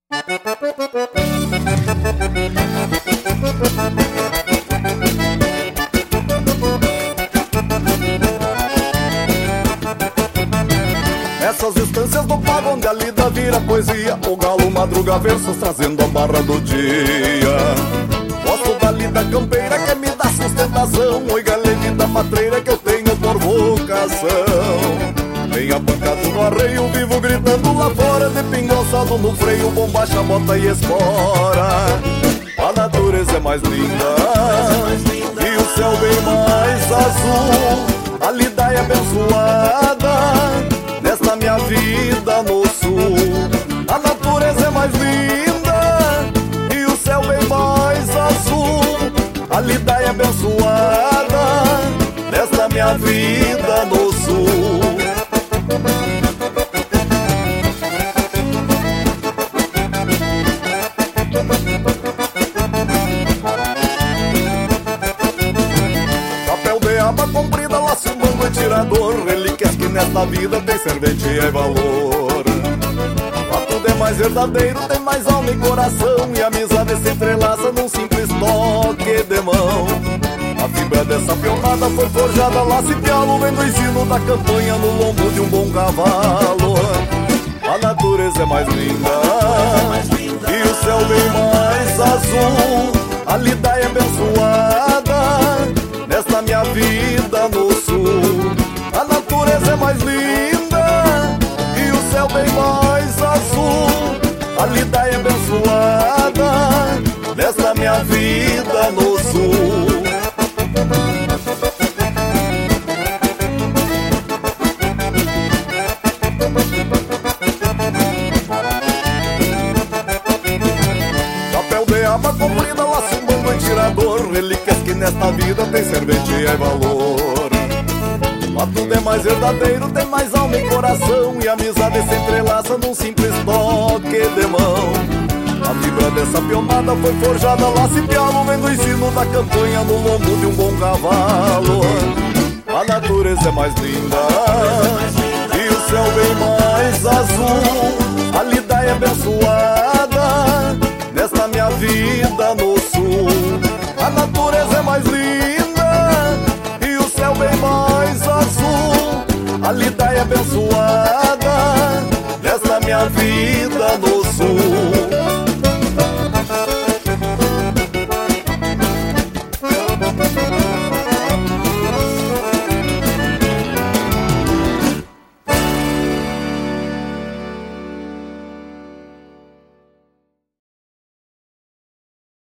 Essas estâncias do pago onde a lida vira poesia, o galo madruga versos trazendo a barra do dia. Gosto da lida campeira que me dá sustentação, oi galene da matreira que eu tenho por vocação. Vem apancado no arreio, vivo gritando lá fora, de pingonçado no freio, bombacha, bota e espora. A natureza é mais linda e o céu bem mais azul. A lida é abençoada nesta minha vida no sul. A natureza é mais linda e o céu bem mais azul. A lida é abençoada nesta minha vida no sul. Chapéu de aba comprida, laço, mango e tirador, relíquias que nesta vida tem serventia e valor. Lá tudo é mais verdadeiro, tem mais alma e coração, e a amizade se entrelaça num simples toque de mão. A fibra dessa pionada foi forjada lá se pialo, vem do ensino da campanha no lombo de um bom cavalo. A natureza é mais linda e o céu bem mais azul. A lida é abençoada nesta minha vida no sul. A natureza é mais linda e o céu bem mais azul. A lida é abençoada nesta minha vida no sul. Chapéu de aba comprida, laço, mango e tirador, relíquias que nesta vida tem serventia e valor. Lá tudo é mais verdadeiro, tem mais alma e coração, e a amizade se entrelaça num simples toque de mão. A fibra dessa pionada foi forjada lá se pialo, vem do ensino da campanha no lombo de um bom cavalo. A natureza é mais linda e o céu bem mais azul. A lida é abençoada nesta minha vida no sul. A natureza é mais linda e o céu bem mais azul. A lida é abençoada nesta minha vida